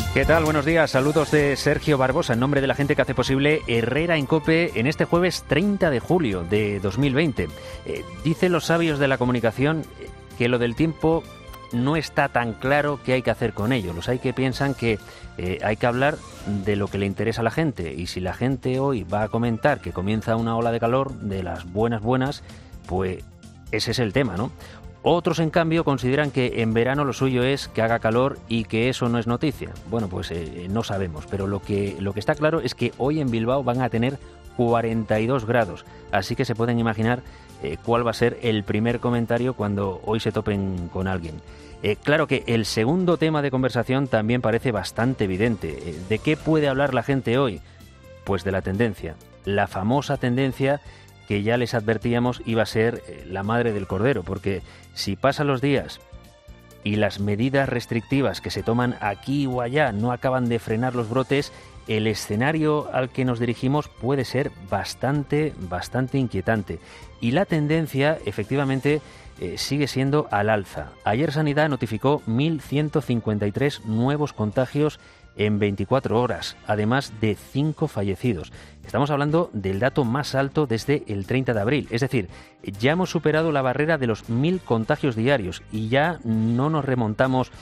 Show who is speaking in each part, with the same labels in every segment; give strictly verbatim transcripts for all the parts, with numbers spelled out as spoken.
Speaker 1: ¿Qué tal? Buenos días. Saludos de Sergio Barbosa en nombre de la gente que hace posible Herrera en COPE en este jueves treinta de julio de dos mil veinte. Eh, dicen los sabios de la comunicación que lo del tiempo no está tan claro qué hay que hacer con ello. Los hay que piensan que eh, hay que hablar de lo que le interesa a la gente, y si la gente hoy va a comentar que comienza una ola de calor de las buenas buenas, pues ese es el tema, ¿no? Otros, en cambio, consideran que en verano lo suyo es que haga calor y que eso no es noticia. Bueno, pues eh, no sabemos, pero lo que, lo que está claro es que hoy en Bilbao van a tener cuarenta y dos grados, así que se pueden imaginar eh, cuál va a ser el primer comentario cuando hoy se topen con alguien. Eh, claro que el segundo tema de conversación también parece bastante evidente. Eh, ¿De qué puede hablar la gente hoy? Pues de la tendencia, la famosa tendencia que ya les advertíamos iba a ser la madre del cordero, porque si pasan los días y las medidas restrictivas que se toman aquí o allá no acaban de frenar los brotes, el escenario al que nos dirigimos puede ser bastante, bastante inquietante. Y la tendencia, efectivamente, eh, sigue siendo al alza. Ayer Sanidad notificó mil ciento cincuenta y tres nuevos contagios en veinticuatro horas, además de cinco fallecidos. Estamos hablando del dato más alto desde el treinta de abril, es decir, ya hemos superado la barrera de los mil contagios diarios y ya no nos remontamos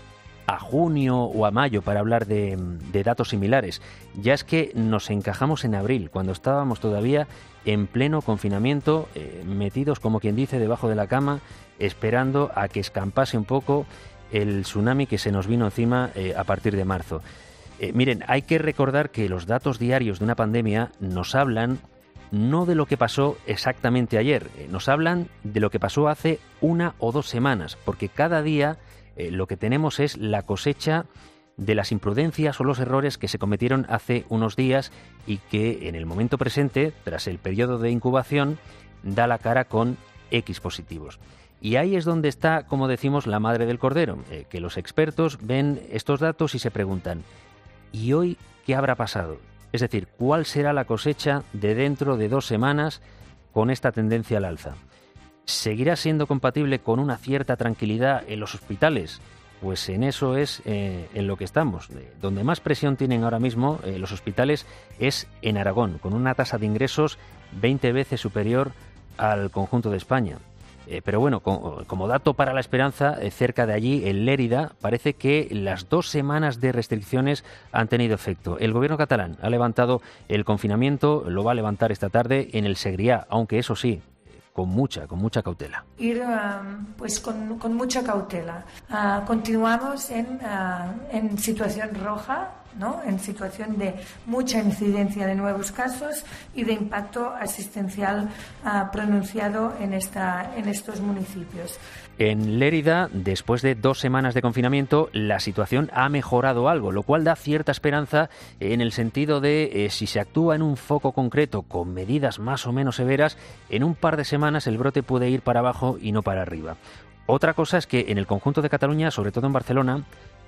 Speaker 1: a junio o a mayo para hablar de, de datos similares. Ya es que nos encajamos en abril, cuando estábamos todavía en pleno confinamiento, eh, metidos, como quien dice, debajo de la cama, esperando a que escampase un poco el tsunami que se nos vino encima eh, a partir de marzo. Eh, miren, hay que recordar que los datos diarios de una pandemia nos hablan no de lo que pasó exactamente ayer, eh, nos hablan de lo que pasó hace una o dos semanas, porque cada día eh, lo que tenemos es la cosecha de las imprudencias o los errores que se cometieron hace unos días y que en el momento presente, tras el periodo de incubación, da la cara con X positivos. Y ahí es donde está, como decimos, la madre del cordero, eh, que los expertos ven estos datos y se preguntan, ¿y hoy qué habrá pasado? Es decir, ¿cuál será la cosecha de dentro de dos semanas con esta tendencia al alza? ¿Seguirá siendo compatible con una cierta tranquilidad en los hospitales? Pues en eso es eh, en lo que estamos. Eh, donde más presión tienen ahora mismo eh, los hospitales es en Aragón, con una tasa de ingresos veinte veces superior al conjunto de España. Eh, pero bueno, como, como dato para la esperanza, eh, cerca de allí, en Lérida, parece que las dos semanas de restricciones han tenido efecto. El gobierno catalán ha levantado el confinamiento, lo va a levantar esta tarde en el Segrià, aunque eso sí, con mucha, con mucha cautela.
Speaker 2: Ir uh, pues con, con mucha cautela. Uh, continuamos en, uh, en situación roja, ¿no? En situación de mucha incidencia de nuevos casos y de impacto asistencial uh, pronunciado en, esta, en estos municipios.
Speaker 1: En Lérida, después de dos semanas de confinamiento, la situación ha mejorado algo, lo cual da cierta esperanza en el sentido de eh, si se actúa en un foco concreto con medidas más o menos severas, en un par de semanas el brote puede ir para abajo y no para arriba. Otra cosa es que en el conjunto de Cataluña, sobre todo en Barcelona,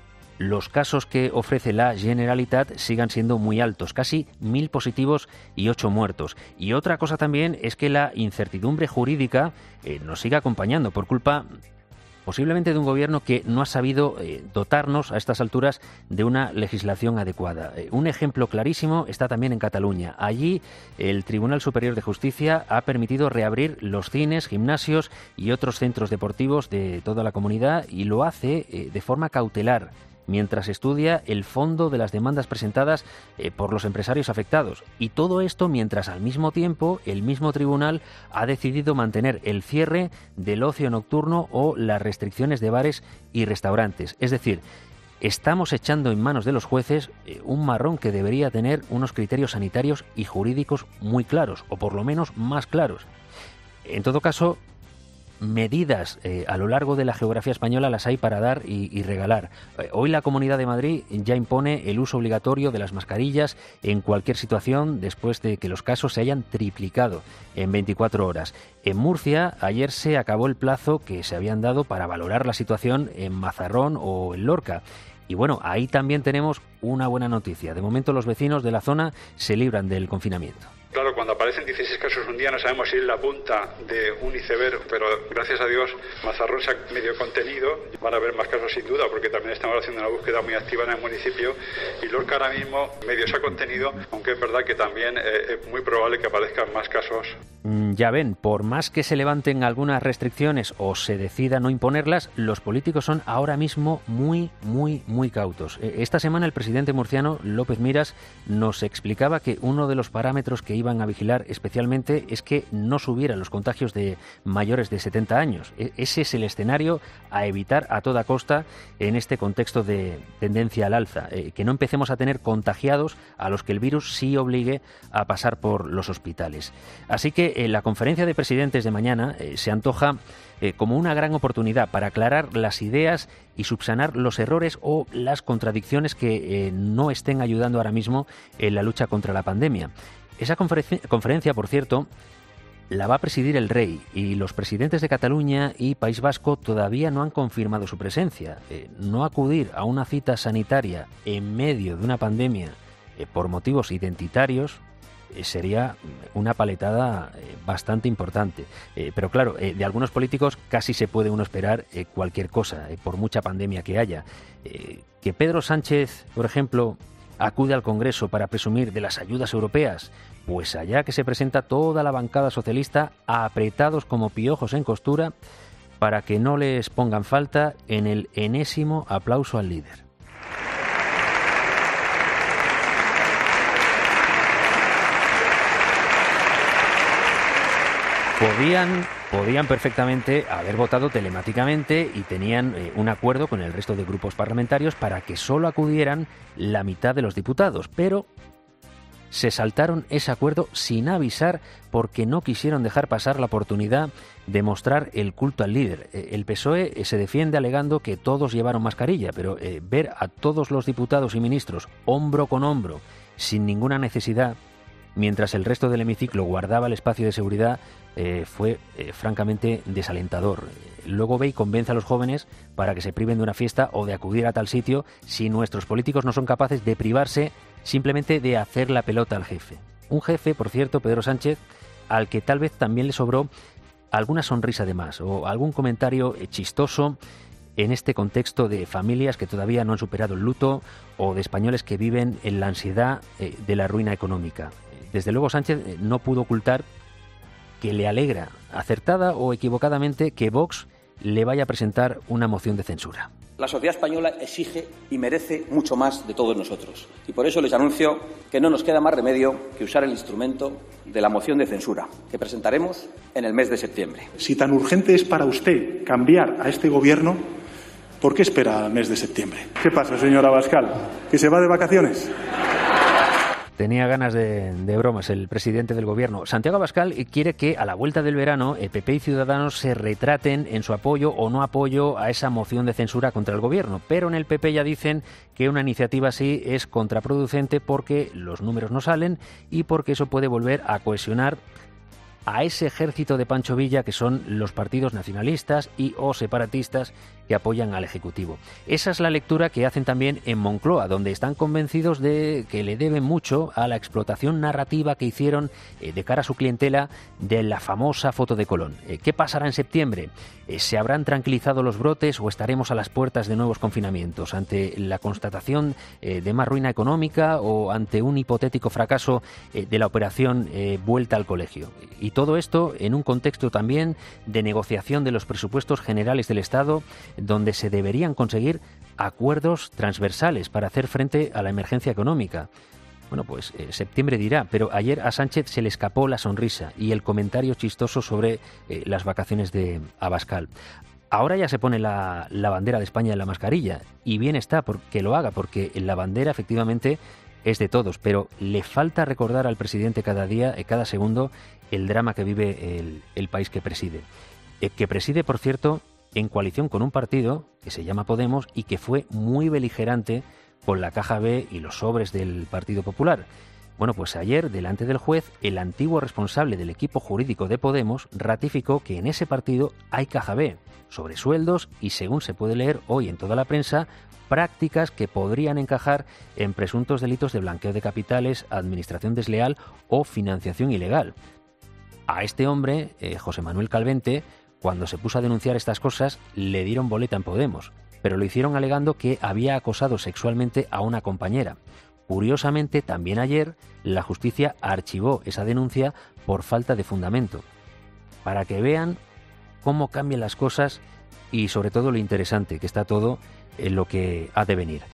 Speaker 1: los casos que ofrece la Generalitat sigan siendo muy altos, casi mil positivos y ocho muertos. Y otra cosa también es que la incertidumbre jurídica eh, nos sigue acompañando por culpa posiblemente de un gobierno que no ha sabido eh, dotarnos a estas alturas de una legislación adecuada. Eh, un ejemplo clarísimo está también en Cataluña. Allí el Tribunal Superior de Justicia ha permitido reabrir los cines, gimnasios y otros centros deportivos de toda la comunidad y lo hace eh, de forma cautelar, mientras estudia el fondo de las demandas presentadas eh, por los empresarios afectados. Y todo esto mientras al mismo tiempo el mismo tribunal ha decidido mantener el cierre del ocio nocturno o las restricciones de bares y restaurantes. Es decir, estamos echando en manos de los jueces eh, un marrón que debería tener unos criterios sanitarios y jurídicos muy claros, o por lo menos más claros. En todo caso, medidas eh, a lo largo de la geografía española las hay para dar y, y regalar. Eh, hoy la Comunidad de Madrid ya impone el uso obligatorio de las mascarillas en cualquier situación después de que los casos se hayan triplicado en veinticuatro horas. En Murcia ayer se acabó el plazo que se habían dado para valorar la situación en Mazarrón o en Lorca. Y bueno, ahí también tenemos una buena noticia. De momento los vecinos de la zona se libran del confinamiento.
Speaker 3: Claro, cuando aparecen dieciséis casos un día no sabemos si es la punta de un iceberg, pero gracias a Dios Mazarrón se ha medio contenido. Van a haber más casos sin duda, porque también estamos haciendo una búsqueda muy activa en el municipio, y Lorca ahora mismo medio se ha contenido, aunque es verdad que también eh, es muy probable que aparezcan más casos.
Speaker 1: Ya ven, por más que se levanten algunas restricciones o se decida no imponerlas, los políticos son ahora mismo muy, muy, muy cautos. Esta semana el presidente murciano, López Miras, nos explicaba que uno de los parámetros que iban a vigilar especialmente es que no subieran los contagios de mayores de setenta años. Ese es el escenario a evitar a toda costa en este contexto de tendencia al alza. Eh, que no empecemos a tener contagiados a los que el virus sí obligue a pasar por los hospitales. Así que eh, la conferencia de presidentes de mañana eh, se antoja eh, como una gran oportunidad para aclarar las ideas y subsanar los errores o las contradicciones que eh, no estén ayudando ahora mismo en la lucha contra la pandemia. Esa conferencia, conferencia, por cierto, la va a presidir el rey, y los presidentes de Cataluña y País Vasco todavía no han confirmado su presencia. Eh, no acudir a una cita sanitaria en medio de una pandemia eh, por motivos identitarios eh, sería una paletada eh, bastante importante. Eh, pero claro, eh, de algunos políticos casi se puede uno esperar eh, cualquier cosa, eh, por mucha pandemia que haya. Eh, que Pedro Sánchez, por ejemplo, acude al Congreso para presumir de las ayudas europeas, pues allá que se presenta toda la bancada socialista apretados como piojos en costura para que no les pongan falta en el enésimo aplauso al líder. Podían, podían perfectamente haber votado telemáticamente y tenían eh, un acuerdo con el resto de grupos parlamentarios para que solo acudieran la mitad de los diputados, pero se saltaron ese acuerdo sin avisar porque no quisieron dejar pasar la oportunidad de mostrar el culto al líder. Eh, el P S O E se defiende alegando que todos llevaron mascarilla, pero eh, ver a todos los diputados y ministros hombro con hombro, sin ninguna necesidad, mientras el resto del hemiciclo guardaba el espacio de seguridad, eh, fue eh, francamente desalentador. Luego ve y convence a los jóvenes para que se priven de una fiesta o de acudir a tal sitio si nuestros políticos no son capaces de privarse simplemente de hacer la pelota al jefe. Un jefe, por cierto, Pedro Sánchez, al que tal vez también le sobró alguna sonrisa de más o algún comentario chistoso en este contexto de familias que todavía no han superado el luto o de españoles que viven en la ansiedad eh, de la ruina económica. Desde luego Sánchez no pudo ocultar que le alegra, acertada o equivocadamente, que Vox le vaya a presentar una moción de censura.
Speaker 4: La sociedad española exige y merece mucho más de todos nosotros. Y por eso les anuncio que no nos queda más remedio que usar el instrumento de la moción de censura, que presentaremos en el mes de septiembre.
Speaker 5: Si tan urgente es para usted cambiar a este gobierno, ¿por qué espera al mes de septiembre? ¿Qué pasa, señor Abascal? ¿Que se va de vacaciones?
Speaker 1: Tenía ganas de, de bromas el presidente del gobierno. Santiago Abascal quiere que a la vuelta del verano el P P y Ciudadanos se retraten en su apoyo o no apoyo a esa moción de censura contra el gobierno. Pero en el P P ya dicen que una iniciativa así es contraproducente porque los números no salen y porque eso puede volver a cohesionar a ese ejército de Pancho Villa que son los partidos nacionalistas y o separatistas que apoyan al Ejecutivo. Esa es la lectura que hacen también en Moncloa, donde están convencidos de que le deben mucho a la explotación narrativa que hicieron eh, de cara a su clientela de la famosa foto de Colón. Eh, ¿Qué pasará en septiembre? Eh, ¿Se habrán tranquilizado los brotes o estaremos a las puertas de nuevos confinamientos ante la constatación eh, de más ruina económica o ante un hipotético fracaso eh, de la operación eh, vuelta al colegio? Y todo esto en un contexto también de negociación de los presupuestos generales del Estado, donde se deberían conseguir acuerdos transversales para hacer frente a la emergencia económica. Bueno, pues eh, septiembre dirá, pero ayer a Sánchez se le escapó la sonrisa y el comentario chistoso sobre eh, las vacaciones de Abascal. Ahora ya se pone la, la bandera de España en la mascarilla, y bien está porque lo haga, porque la bandera efectivamente es de todos, pero le falta recordar al presidente cada día, eh, cada segundo, el drama que vive el, el país que preside. Eh, que preside, por cierto, en coalición con un partido que se llama Podemos y que fue muy beligerante con la caja B y los sobres del Partido Popular. Bueno, pues ayer, delante del juez, el antiguo responsable del equipo jurídico de Podemos ratificó que en ese partido hay caja B, sobresueldos y, según se puede leer hoy en toda la prensa, prácticas que podrían encajar en presuntos delitos de blanqueo de capitales, administración desleal o financiación ilegal. A este hombre, eh, José Manuel Calvente, cuando se puso a denunciar estas cosas, le dieron boleta en Podemos, pero lo hicieron alegando que había acosado sexualmente a una compañera. Curiosamente, también ayer, la justicia archivó esa denuncia por falta de fundamento. Para que vean cómo cambian las cosas y, sobre todo, lo interesante que está todo en lo que ha de venir.